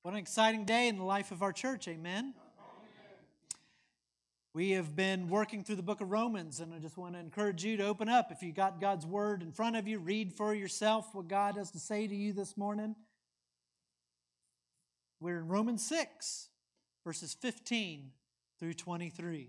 What an exciting day in the life of our church, amen? We have been working through the book of Romans, and I just want to encourage you to open up. If you got God's word in front of you, read for yourself what God has to say to you this morning. We're in Romans 6, verses 15 through 23.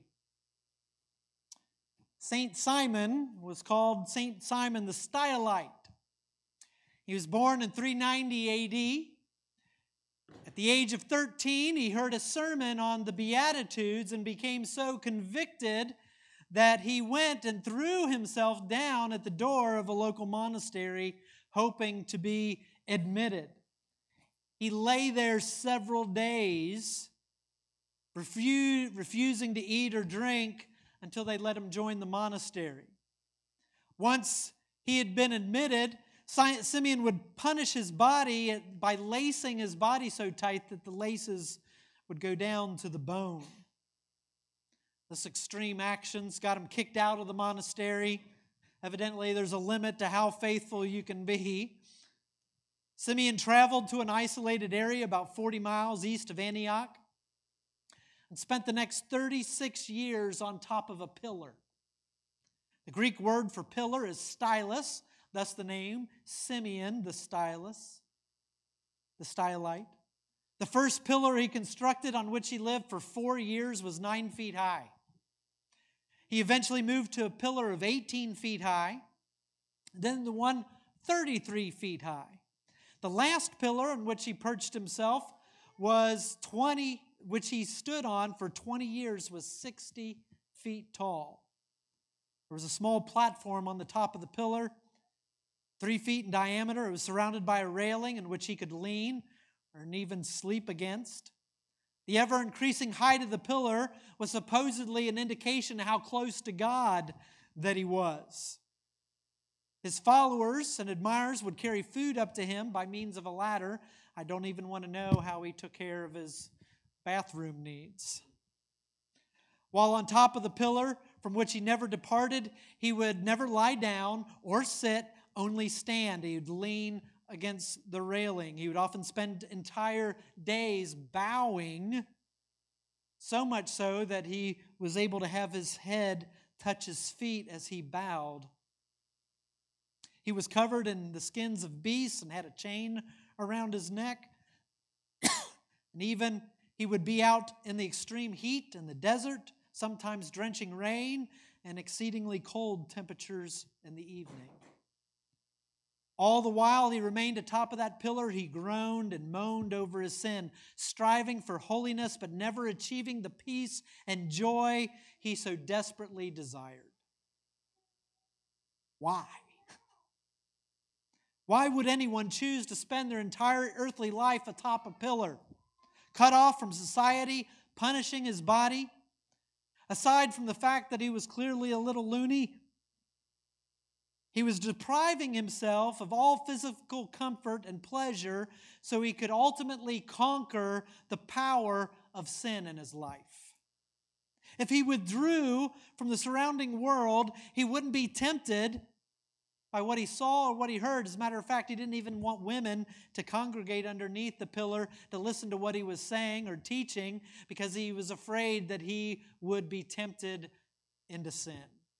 Saint Simon was called Saint Simon the Stylite. He was born in 390 A.D., At the age of 13, he heard a sermon on the Beatitudes and became so convicted that he went and threw himself down at the door of a local monastery, hoping to be admitted. He lay there several days, refusing to eat or drink until they let him join the monastery. Once he had been admitted, Simeon would punish his body by lacing his body so tight that the laces would go down to the bone. This extreme actions got him kicked out of the monastery. Evidently, there's a limit to how faithful you can be. Simeon traveled to an isolated area about 40 miles east of Antioch and spent the next 36 years on top of a pillar. The Greek word for pillar is stylus, thus the name Simeon the Stylite. The first pillar he constructed on which he lived for 4 years was 9 feet high. He eventually moved to a pillar of 18 feet high, then the one 33 feet high. The last pillar on which he perched himself which he stood on for 20 years, was 60 feet tall. There was a small platform on the top of the pillar, 3 feet in diameter. It was surrounded by a railing in which he could lean or even sleep against. The ever-increasing height of the pillar was supposedly an indication of how close to God that he was. His followers and admirers would carry food up to him by means of a ladder. I don't even want to know how he took care of his bathroom needs. While on top of the pillar from which he never departed, he would never lie down or sit, only stand. He would lean against the railing. He would often spend entire days bowing, so much so that he was able to have his head touch his feet as he bowed. He was covered in the skins of beasts and had a chain around his neck. And even he would be out in the extreme heat in the desert, sometimes drenching rain and exceedingly cold temperatures in the evening. All the while he remained atop of that pillar, he groaned and moaned over his sin, striving for holiness but never achieving the peace and joy he so desperately desired. Why? Why would anyone choose to spend their entire earthly life atop a pillar, cut off from society, punishing his body? Aside from the fact that he was clearly a little loony, he was depriving himself of all physical comfort and pleasure so he could ultimately conquer the power of sin in his life. If he withdrew from the surrounding world, he wouldn't be tempted by what he saw or what he heard. As a matter of fact, he didn't even want women to congregate underneath the pillar to listen to what he was saying or teaching because he was afraid that he would be tempted into sin.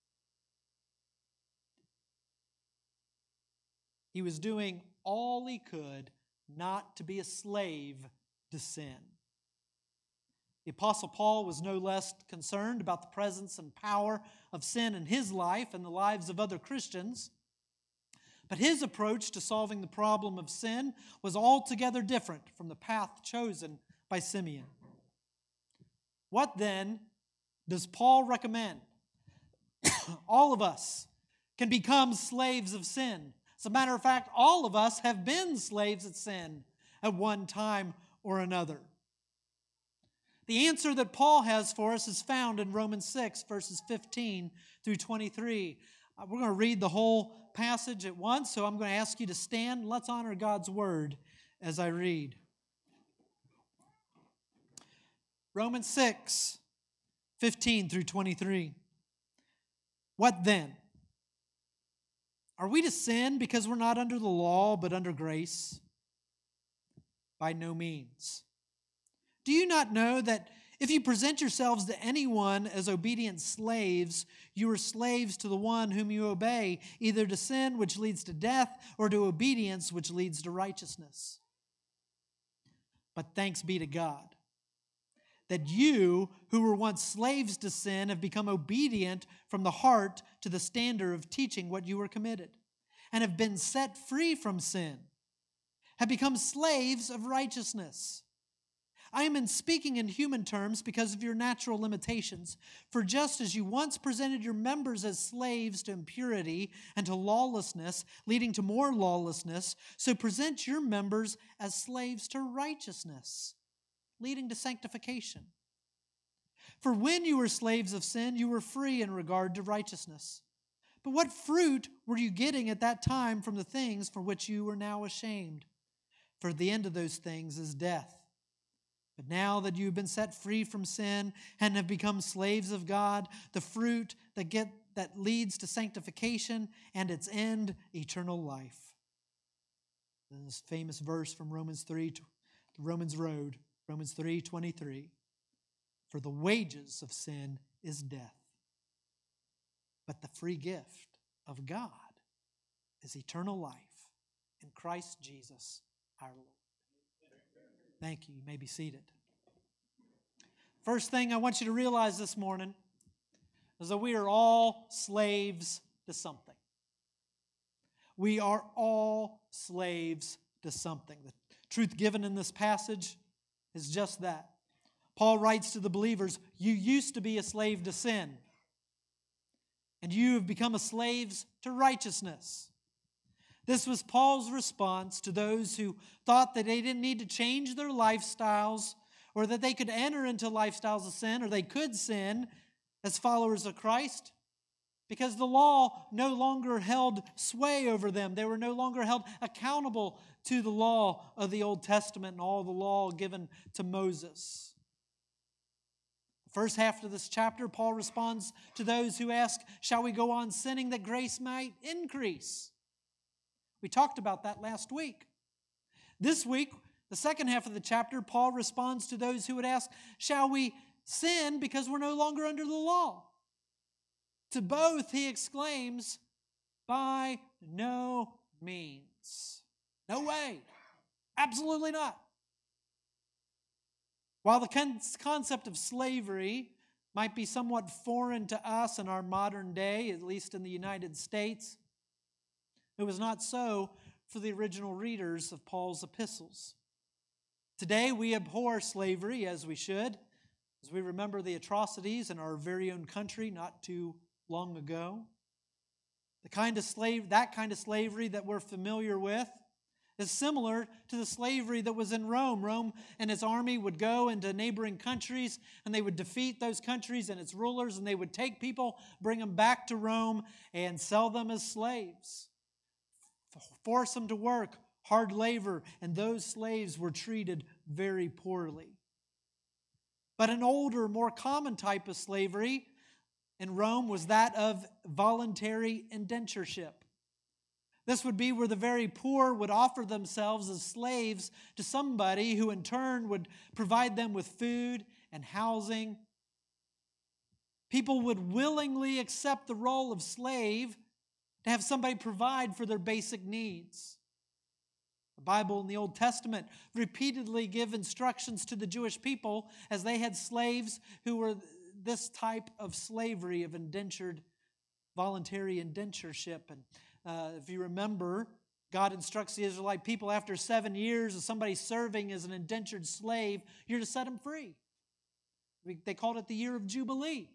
He was doing all he could not to be a slave to sin. The Apostle Paul was no less concerned about the presence and power of sin in his life and the lives of other Christians. But his approach to solving the problem of sin was altogether different from the path chosen by Simeon. What then does Paul recommend? All of us can become slaves of sin. As a matter of fact, all of us have been slaves of sin at one time or another. The answer that Paul has for us is found in Romans 6, verses 15 through 23. We're going to read the whole passage at once, so I'm going to ask you to stand. Let's honor God's word as I read. Romans 6, 15 through 23. What then? Are we to sin because we're not under the law but under grace? By no means. Do you not know that if you present yourselves to anyone as obedient slaves, you are slaves to the one whom you obey, either to sin, which leads to death, or to obedience, which leads to righteousness? But thanks be to God, that you, who were once slaves to sin, have become obedient from the heart to the standard of teaching what you were committed, and have been set free from sin, have become slaves of righteousness. I am speaking in human terms because of your natural limitations. For just as you once presented your members as slaves to impurity and to lawlessness, leading to more lawlessness, so present your members as slaves to righteousness, leading to sanctification. For when you were slaves of sin, you were free in regard to righteousness. But what fruit were you getting at that time from the things for which you are now ashamed? For the end of those things is death. But now that you have been set free from sin and have become slaves of God, the fruit that leads to sanctification and its end, eternal life. Then this famous verse from Romans 3, the Romans Road, Romans 3:23. For the wages of sin is death, but the free gift of God is eternal life in Christ Jesus our Lord. Thank you. You may be seated. First thing I want you to realize this morning is that we are all slaves to something. We are all slaves to something. The truth given in this passage is just that. Paul writes to the believers, you used to be a slave to sin, and you have become a slaves to righteousness. This was Paul's response to those who thought that they didn't need to change their lifestyles or that they could enter into lifestyles of sin or they could sin as followers of Christ because the law no longer held sway over them. They were no longer held accountable to the law of the Old Testament and all the law given to Moses. The first half of this chapter, Paul responds to those who ask, shall we go on sinning that grace might increase? We talked about that last week. This week, the second half of the chapter, Paul responds to those who would ask, shall we sin because we're no longer under the law? To both he exclaims, by no means. No way. Absolutely not. While the concept of slavery might be somewhat foreign to us in our modern day, at least in the United States, it was not so for the original readers of Paul's epistles. Today we abhor slavery, as we should, as we remember the atrocities in our very own country not too long ago. That kind of slavery that we're familiar with is similar to the slavery that was in Rome. Rome and its army would go into neighboring countries and they would defeat those countries and its rulers, and they would take people, bring them back to Rome and sell them as slaves. Force them to work, hard labor, and those slaves were treated very poorly. But an older, more common type of slavery in Rome was that of voluntary indentureship. This would be where the very poor would offer themselves as slaves to somebody who in turn would provide them with food and housing. People would willingly accept the role of slave to have somebody provide for their basic needs. The Bible in the Old Testament repeatedly give instructions to the Jewish people as they had slaves who were this type of slavery of voluntary indentureship. And if you remember, God instructs the Israelite people after 7 years of somebody serving as an indentured slave, you're to set them free. They called it the year of Jubilee.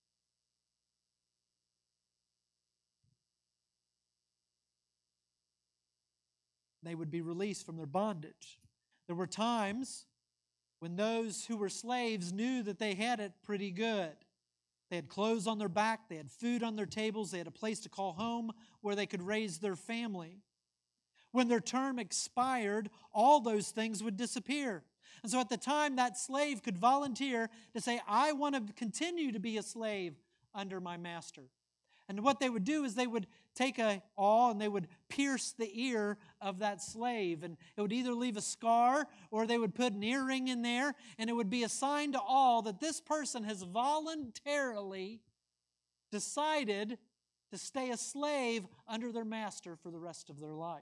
They would be released from their bondage. There were times when those who were slaves knew that they had it pretty good. They had clothes on their back, they had food on their tables, they had a place to call home where they could raise their family. When their term expired, all those things would disappear. And so at the time, that slave could volunteer to say, I want to continue to be a slave under my master. And what they would do is they would take a awl and they would pierce the ear of that slave. And it would either leave a scar or they would put an earring in there, and it would be a sign to all that this person has voluntarily decided to stay a slave under their master for the rest of their life.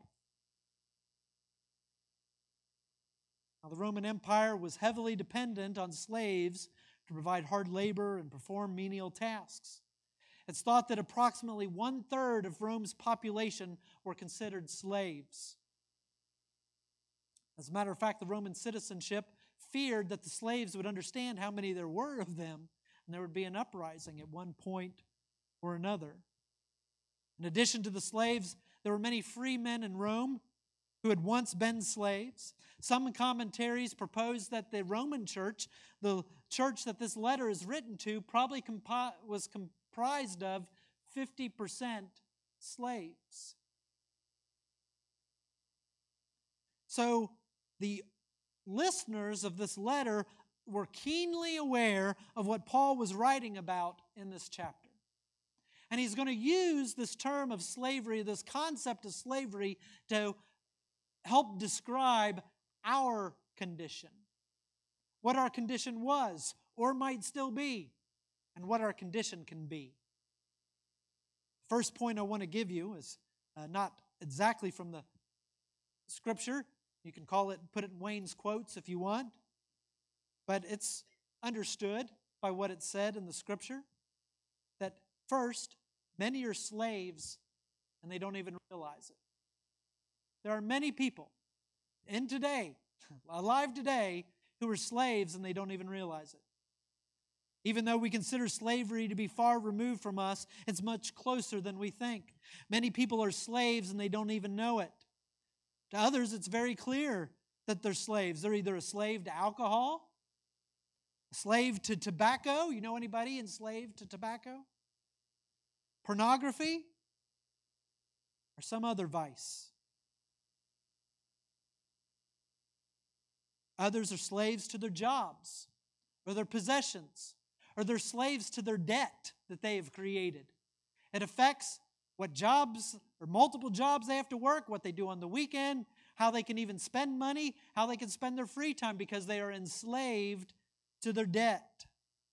Now, the Roman Empire was heavily dependent on slaves to provide hard labor and perform menial tasks. It's thought that approximately 1/3 of Rome's population were considered slaves. As a matter of fact, the Roman citizenship feared that the slaves would understand how many there were of them, and there would be an uprising at one point or another. In addition to the slaves, there were many free men in Rome who had once been slaves. Some commentaries propose that the Roman church, the church that this letter is written to, probably was comprised of 50% slaves. So the listeners of this letter were keenly aware of what Paul was writing about in this chapter. And he's going to use this term of slavery, this concept of slavery, to help describe our condition. What our condition was or might still be, and what our condition can be. First point I want to give you is not exactly from the Scripture. You can put it in Wayne's quotes if you want. But it's understood by what it said in the Scripture that first, many are slaves and they don't even realize it. There are many people alive today, who are slaves and they don't even realize it. Even though we consider slavery to be far removed from us, it's much closer than we think. Many people are slaves and they don't even know it. To others, it's very clear that they're slaves. They're either a slave to alcohol, a slave to tobacco. You know anybody enslaved to tobacco? Pornography, or some other vice. Others are slaves to their jobs or their possessions, or they're slaves to their debt that they have created. It affects what jobs or multiple jobs they have to work, what they do on the weekend, how they can even spend money, how they can spend their free time because they are enslaved to their debt.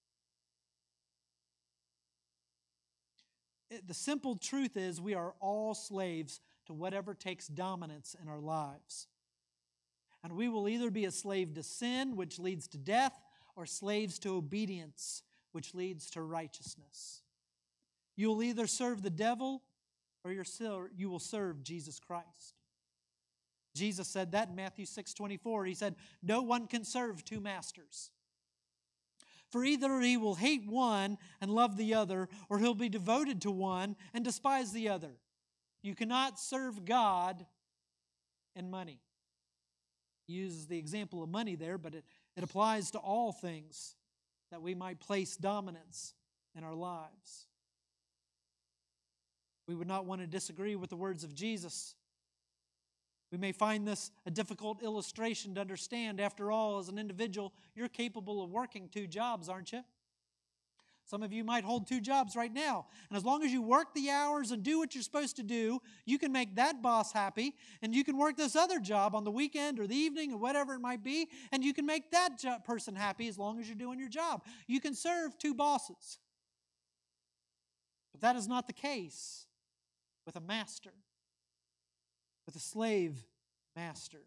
The simple truth is we are all slaves to whatever takes dominance in our lives. And we will either be a slave to sin, which leads to death, or slaves to obedience, which leads to righteousness. You will either serve the devil or you will serve Jesus Christ. Jesus said that in Matthew 6:24. He said, "No one can serve two masters. For either he will hate one and love the other, or he'll be devoted to one and despise the other. You cannot serve God and money." He uses the example of money there, but it applies to all things that we might place dominance in our lives. We would not want to disagree with the words of Jesus. We may find this a difficult illustration to understand. After all, as an individual, you're capable of working 2 jobs, aren't you? Some of you might hold 2 jobs right now. And as long as you work the hours and do what you're supposed to do, you can make that boss happy, and you can work this other job on the weekend or the evening or whatever it might be, and you can make that person happy as long as you're doing your job. You can serve 2 bosses. But that is not the case with a master, with a slave master.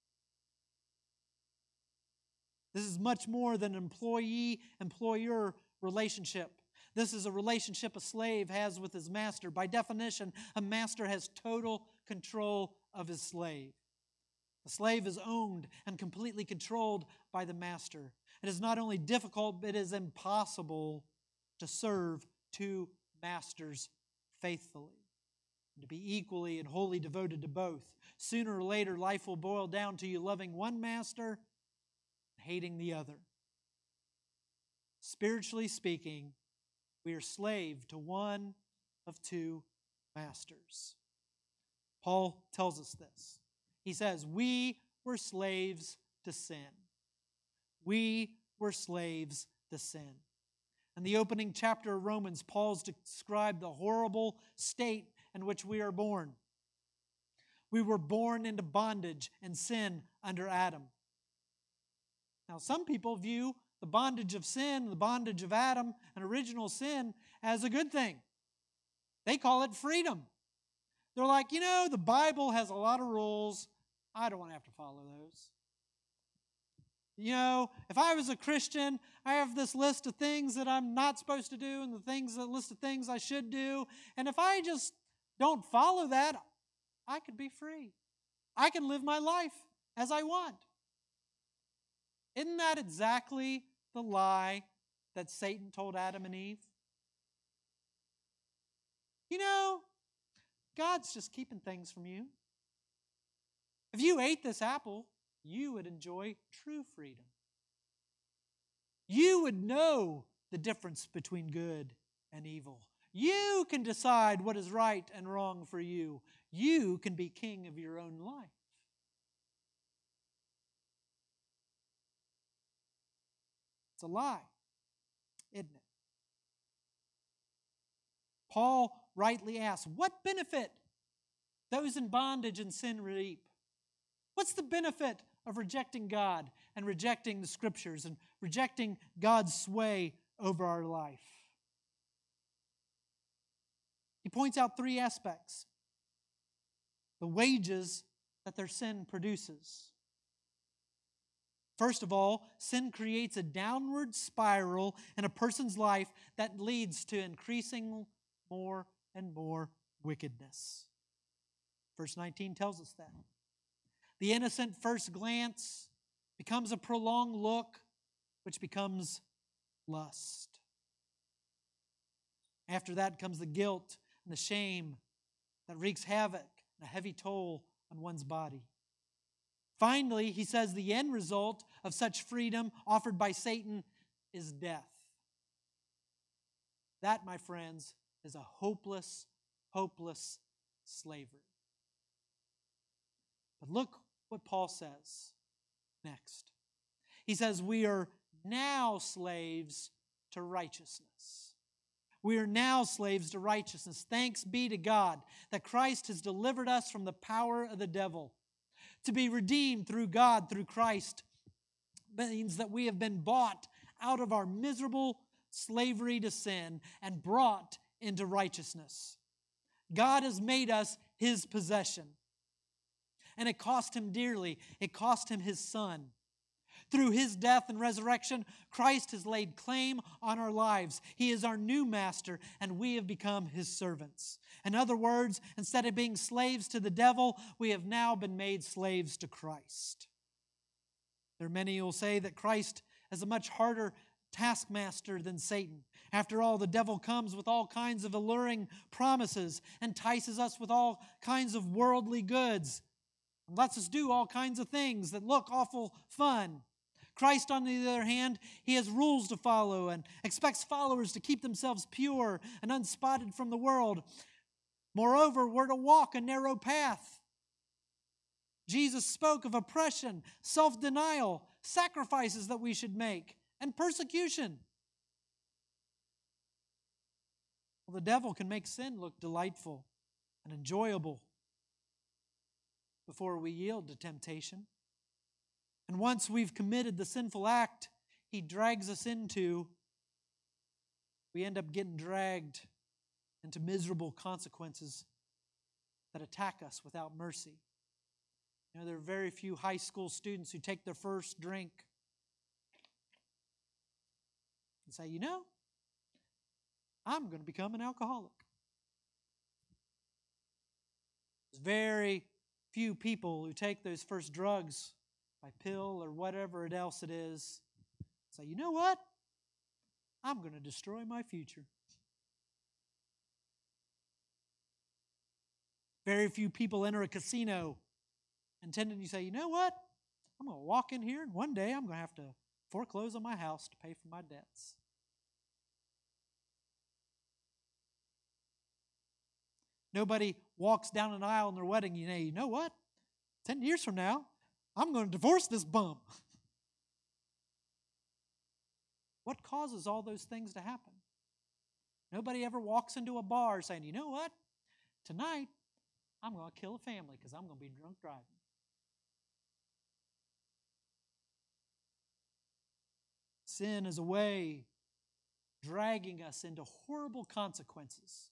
This is much more than an employee-employer relationship. This is a relationship a slave has with his master. By definition, a master has total control of his slave. The slave is owned and completely controlled by the master. It is not only difficult, but it is impossible to serve 2 masters faithfully, and to be equally and wholly devoted to both. Sooner or later, life will boil down to you loving one master and hating the other. Spiritually speaking, we are slave to one of 2 masters. Paul tells us this. He says, we were slaves to sin. We were slaves to sin. In the opening chapter of Romans, Paul's described the horrible state in which we are born. We were born into bondage and sin under Adam. Now, some people view the bondage of sin, the bondage of Adam, and original sin as a good thing. They call it freedom. They're like, the Bible has a lot of rules. I don't want to have to follow those. If I was a Christian, I have this list of things that I'm not supposed to do and the list of things I should do. And if I just don't follow that, I could be free. I can live my life as I want. Isn't that exactly the lie that Satan told Adam and Eve? God's just keeping things from you. If you ate this apple, you would enjoy true freedom. You would know the difference between good and evil. You can decide what is right and wrong for you. You can be king of your own life. It's a lie, isn't it? Paul rightly asks, what benefit those in bondage and sin reap? What's the benefit of rejecting God and rejecting the Scriptures and rejecting God's sway over our life? He points out three aspects. The wages that their sin produces. First of all, sin creates a downward spiral in a person's life that leads to increasing more and more wickedness. Verse 19 tells us that. The innocent first glance becomes a prolonged look, which becomes lust. After that comes the guilt and the shame that wreaks havoc and a heavy toll on one's body. Finally, he says the end result of such freedom offered by Satan is death. That, my friends, is a hopeless, hopeless slavery. But look what Paul says next. He says, we are now slaves to righteousness. We are now slaves to righteousness. Thanks be to God that Christ has delivered us from the power of the devil. To be redeemed through God, through Christ, means that we have been bought out of our miserable slavery to sin and brought into righteousness. God has made us His possession. And it cost Him dearly. It cost Him His Son. Through His death and resurrection, Christ has laid claim on our lives. He is our new master, and we have become His servants. In other words, instead of being slaves to the devil, we have now been made slaves to Christ. There are many who will say that Christ is a much harder taskmaster than Satan. After all, the devil comes with all kinds of alluring promises, entices us with all kinds of worldly goods, and lets us do all kinds of things that look awful fun. Christ, on the other hand, He has rules to follow and expects followers to keep themselves pure and unspotted from the world. Moreover, we're to walk a narrow path. Jesus spoke of oppression, self-denial, sacrifices that we should make, and persecution. Well, the devil can make sin look delightful and enjoyable before we yield to temptation. And once we've committed the sinful act he drags us into, we end up getting dragged into miserable consequences that attack us without mercy. There are very few high school students who take their first drink and say, I'm going to become an alcoholic. There's very few people who take those first drugs by pill or whatever else it is, say, you know what? I'm going to destroy my future. Very few people enter a casino intending to say, you know what? I'm going to walk in here and one day I'm going to have to foreclose on my house to pay for my debts. Nobody walks down an aisle in their wedding, you know what? 10 years from now, I'm going to divorce this bum. What causes all those things to happen? Nobody ever walks into a bar saying, you know what? Tonight, I'm going to kill a family because I'm going to be drunk driving. Sin is a way dragging us into horrible consequences.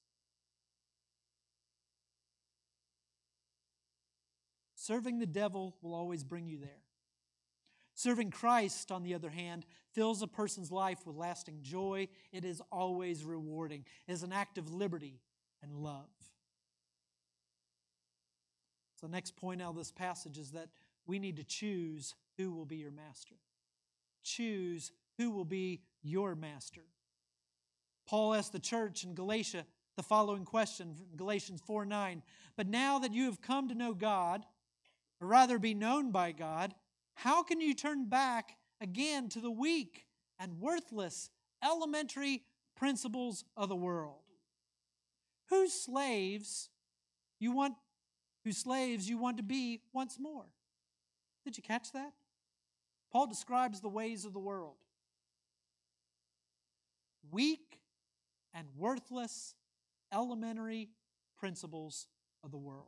Serving the devil will always bring you there. Serving Christ, on the other hand, fills a person's life with lasting joy. It is always rewarding. It is an act of liberty and love. So the next point out of this passage is that we need to choose who will be your master. Choose who will be your master. Paul asked the church in Galatia the following question, Galatians 4:9. But now that you have come to know God, or rather be known by God, how can you turn back again to the weak and worthless elementary principles of the world? Whose slaves you want to be once more? Did you catch that? Paul describes the ways of the world. Weak and worthless elementary principles of the world.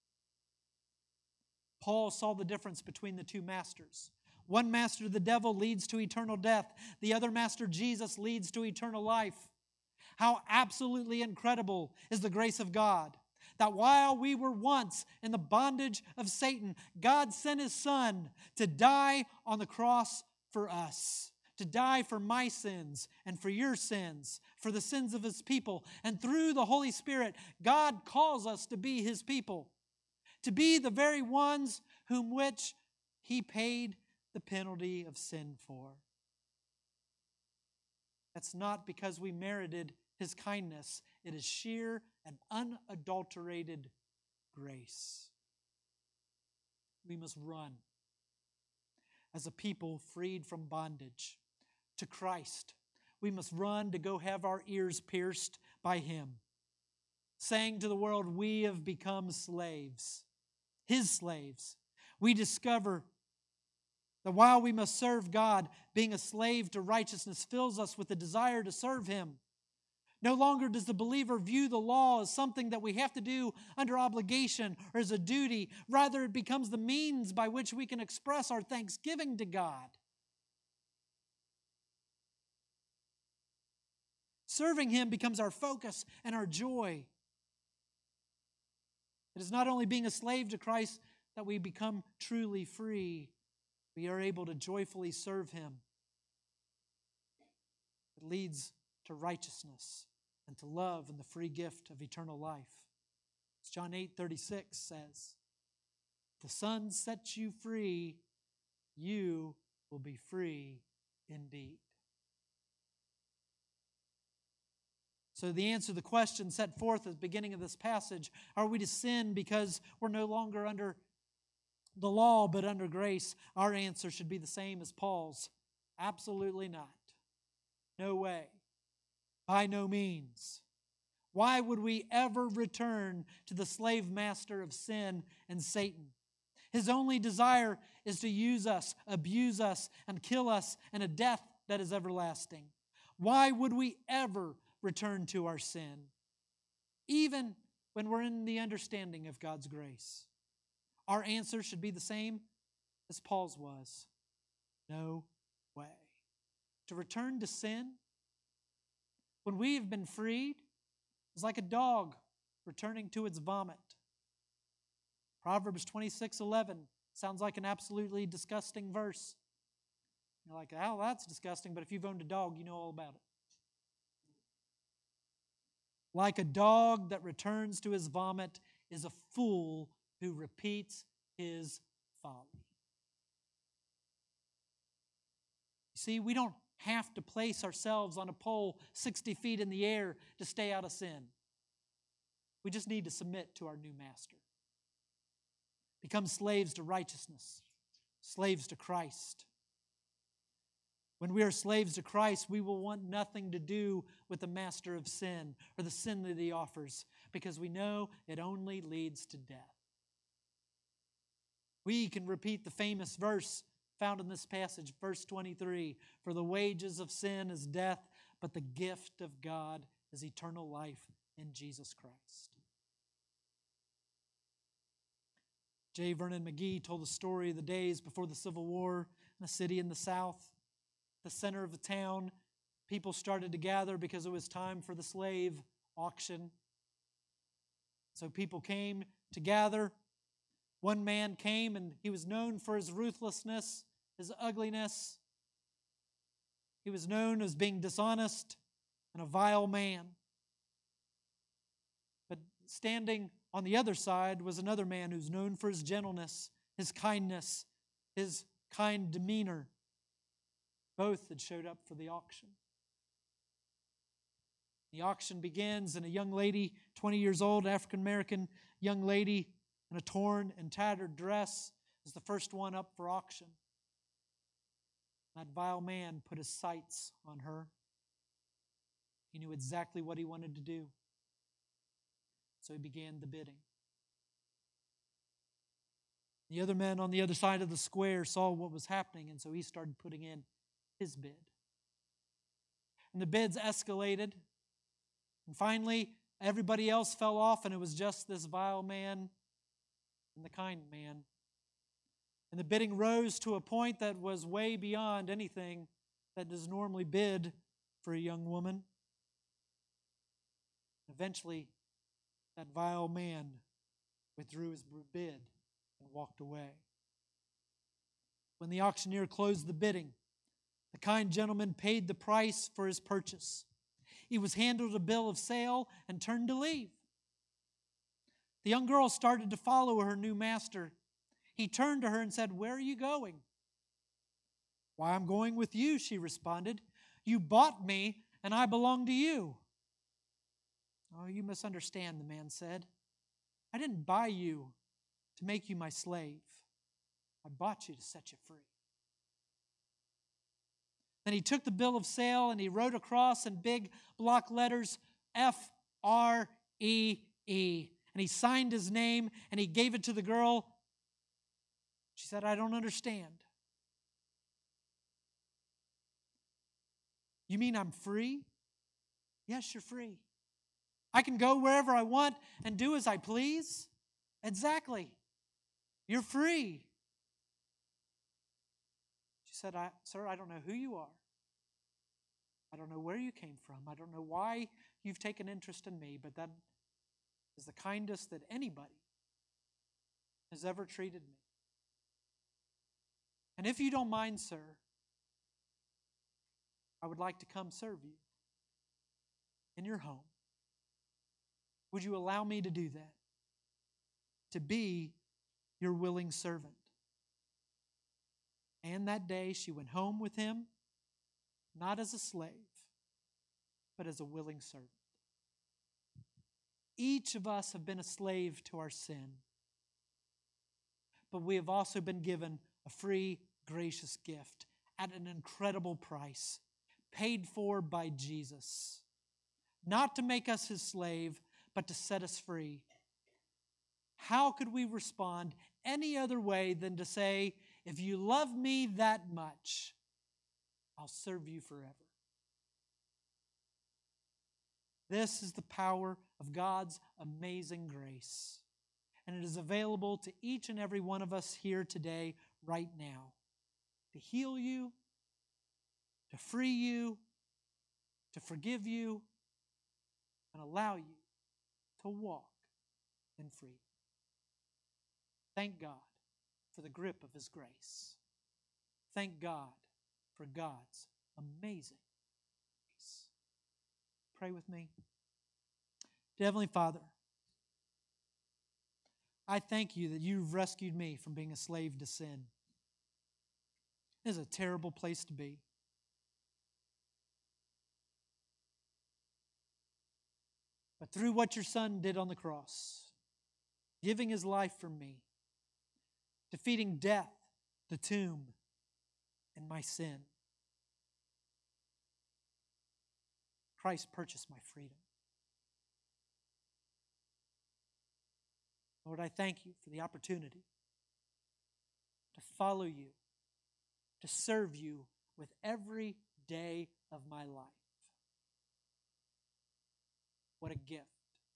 Paul saw the difference between the two masters. One master, the devil, leads to eternal death. The other master, Jesus, leads to eternal life. How absolutely incredible is the grace of God, that while we were once in the bondage of Satan, God sent His Son to die on the cross for us, to die for my sins and for your sins, for the sins of His people. And through the Holy Spirit, God calls us to be His people, to be the very ones whom which He paid the penalty of sin for. That's not because we merited His kindness. It is sheer and unadulterated grace. We must run as a people freed from bondage to Christ. We must run to go have our ears pierced by Him, saying to the world, we have become slaves, His slaves. We discover that while we must serve God, being a slave to righteousness fills us with the desire to serve Him. No longer does the believer view the law as something that we have to do under obligation or as a duty. Rather, it becomes the means by which we can express our thanksgiving to God. Serving Him becomes our focus and our joy. It is not only being a slave to Christ that we become truly free. We are able to joyfully serve Him. It leads to righteousness and to love and the free gift of eternal life. As John 8:36 says, the Son sets you free, you will be free indeed. So the answer to the question set forth at the beginning of this passage, are we to sin because we're no longer under the law but under grace? Our answer should be the same as Paul's. Absolutely not. No way. By no means. Why would we ever return to the slave master of sin and Satan? His only desire is to use us, abuse us, and kill us in a death that is everlasting. Why would we ever return to our sin, even when we're in the understanding of God's grace? Our answer should be the same as Paul's was. No way. To return to sin, when we have been freed, is like a dog returning to its vomit. Proverbs 26:11 sounds like an absolutely disgusting verse. You're like, oh, that's disgusting, but if you've owned a dog, you know all about it. Like a dog that returns to his vomit is a fool who repeats his folly. You see, we don't have to place ourselves on a pole 60 feet in the air to stay out of sin. We just need to submit to our new master. Become slaves to righteousness, slaves to Christ. When we are slaves to Christ, we will want nothing to do with the master of sin or the sin that he offers, because we know it only leads to death. We can repeat the famous verse found in this passage, verse 23. For the wages of sin is death, but the gift of God is eternal life in Jesus Christ. J. Vernon McGee told the story of the days before the Civil War in a city in the South. The center of the town, people started to gather because it was time for the slave auction. So people came to gather. One man came, and he was known for his ruthlessness, his ugliness. He was known as being dishonest and a vile man. But standing on the other side was another man who's known for his gentleness, his kindness, his kind demeanor. Both had showed up for the auction. The auction begins, and a young lady, 20 years old, African-American young lady in a torn and tattered dress, is the first one up for auction. That vile man put his sights on her. He knew exactly what he wanted to do. So he began the bidding. The other men on the other side of the square saw what was happening, and so he started putting in his bid. And the bids escalated. And finally, everybody else fell off, and it was just this vile man and the kind man. And the bidding rose to a point that was way beyond anything that is normally bid for a young woman. Eventually, that vile man withdrew his bid and walked away. When the auctioneer closed the bidding, the kind gentleman paid the price for his purchase. He was handed a bill of sale and turned to leave. The young girl started to follow her new master. He turned to her and said, "Where are you going?" "Why, I'm going with you," she responded. "You bought me, and I belong to you." "Oh, you misunderstand," the man said. "I didn't buy you to make you my slave. I bought you to set you free." Then he took the bill of sale and he wrote across in big block letters, F-R-E-E. And he signed his name and he gave it to the girl. She said, "I don't understand." "You mean I'm free?" "Yes, you're free. I can go wherever I want and do as I please." "Exactly. You're free." She said, "Sir, I don't know who you are. I don't know where you came from. I don't know why you've taken interest in me, but that is the kindest that anybody has ever treated me. And if you don't mind, sir, I would like to come serve you in your home. Would you allow me to do that? To be your willing servant?" And that day she went home with him, not as a slave, but as a willing servant. Each of us have been a slave to our sin, but we have also been given a free, gracious gift at an incredible price, paid for by Jesus, not to make us his slave, but to set us free. How could we respond any other way than to say, "If you love me that much, I'll serve you forever"? This is the power of God's amazing grace. And it is available to each and every one of us here today, right now, to heal you, to free you, to forgive you, and allow you to walk in freedom. Thank God for the grip of his grace. Thank God for God's amazing grace. Pray with me. Dear Heavenly Father, I thank you that you've rescued me from being a slave to sin. It is a terrible place to be. But through what your Son did on the cross, giving his life for me, defeating death, the tomb, and my sin, Christ purchased my freedom. Lord, I thank you for the opportunity to follow you to serve you with every day of my life. What a gift.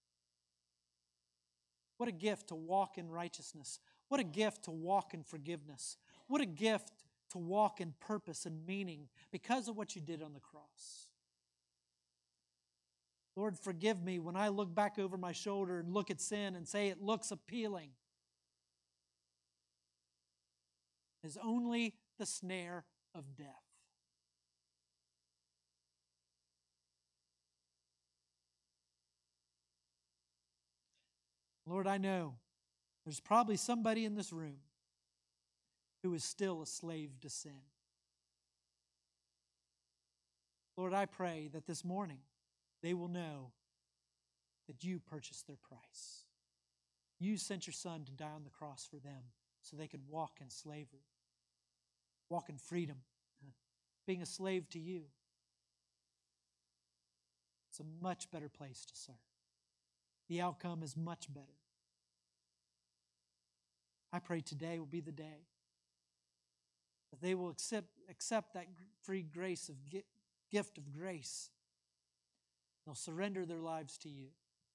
What a gift to walk in righteousness. What a gift to walk in forgiveness. What a gift to walk in purpose and meaning because of what you did on the cross. Lord, forgive me when I look back over my shoulder and look at sin and say it looks appealing. It is only the snare of death. Lord, I know there's probably somebody in this room who is still a slave to sin. Lord, I pray that this morning they will know that you purchased their price. You sent your Son to die on the cross for them so they could walk in slavery, walk in freedom, being a slave to you. It's a much better place to serve. The outcome is much better. I pray today will be the day that they will accept that free grace of gift of grace. They'll surrender their lives to you.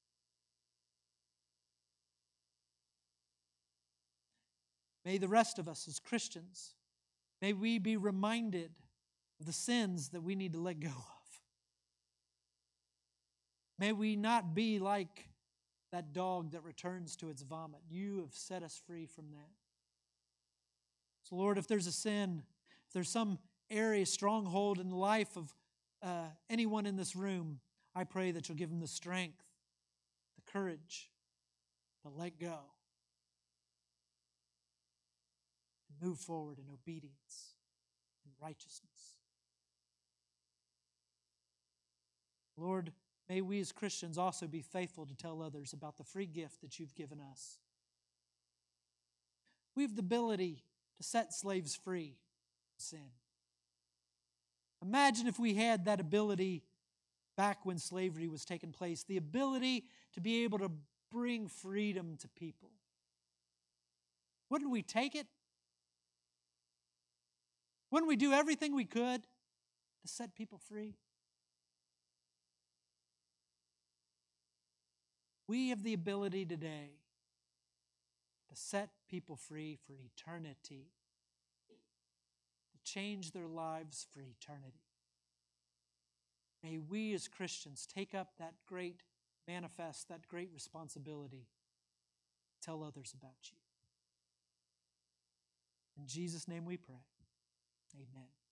May the rest of us as Christians, may we be reminded of the sins that we need to let go of. May we not be like that dog that returns to its vomit. You have set us free from that. So Lord, if there's a sin, if there's some area, stronghold in the life of anyone in this room, I pray that you'll give them the strength, the courage to let go and move forward in obedience and righteousness. Lord, may we as Christians also be faithful to tell others about the free gift that you've given us. We have the ability to set slaves free from sin. Imagine if we had that ability back when slavery was taking place, the ability to be able to bring freedom to people. Wouldn't we take it? Wouldn't we do everything we could to set people free? We have the ability today to set people free for eternity, to change their lives for eternity. May we as Christians take up that great responsibility, tell others about you. In Jesus' name we pray. Amen.